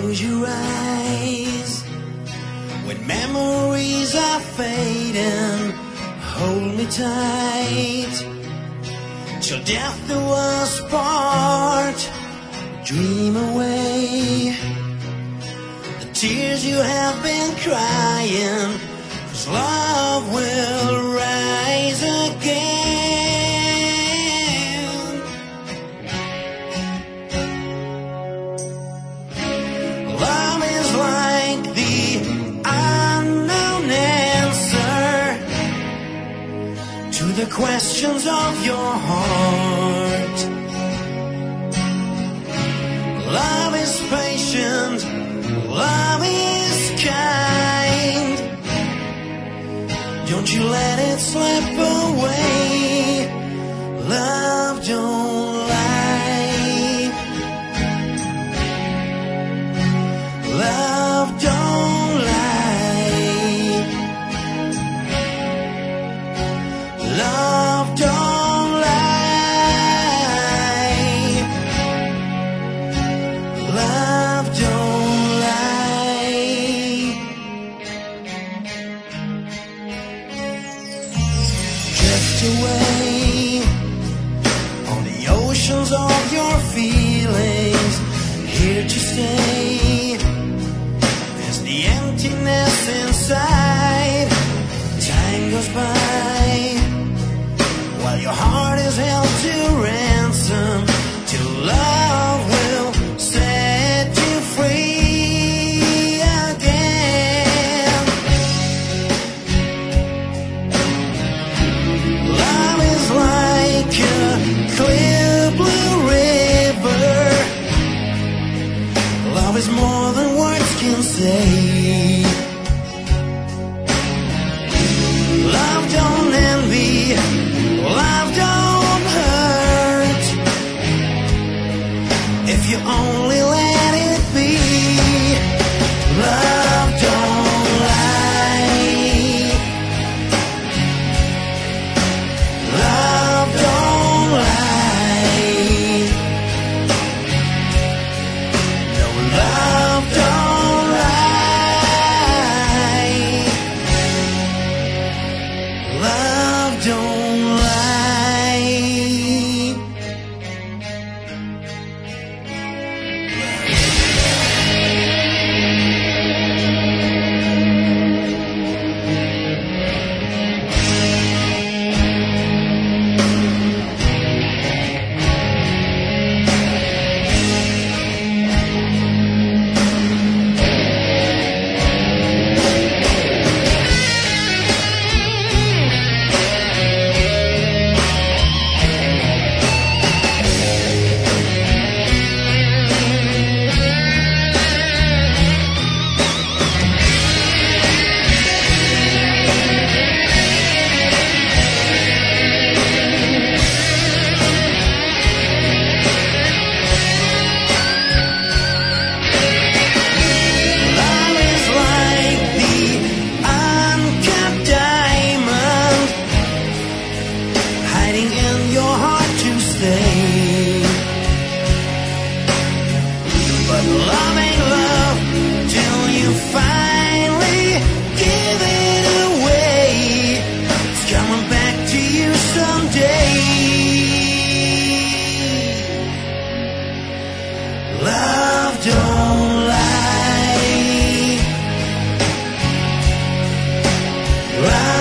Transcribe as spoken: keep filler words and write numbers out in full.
Close your eyes when memories are fading. Hold me tight till death do us part. Dream away the tears you have been crying, 'cause love will rise again. Love is like the unknown answer to the questions of your heart. Love is patient, love is kind. Don't you let it slip away. Love don't lie. Love don't lie. Love don't lie. Love don't lie. Drift away on the oceans of your feelings, here to stay is the emptiness inside. Time goes by while your heart is held to ransom, till love will set you free again. Love is like a clear blue river. Love is more than words can say. Love don't envy, love don't hurt, if you only let it be. Love don't lie. Love don't lie. No, love don't lie. Love don't lie. Love is like the uncut diamond, hiding in your heart to stay. But love ain't love till you finally give it away. It's coming back to you someday. Love don't lie. Love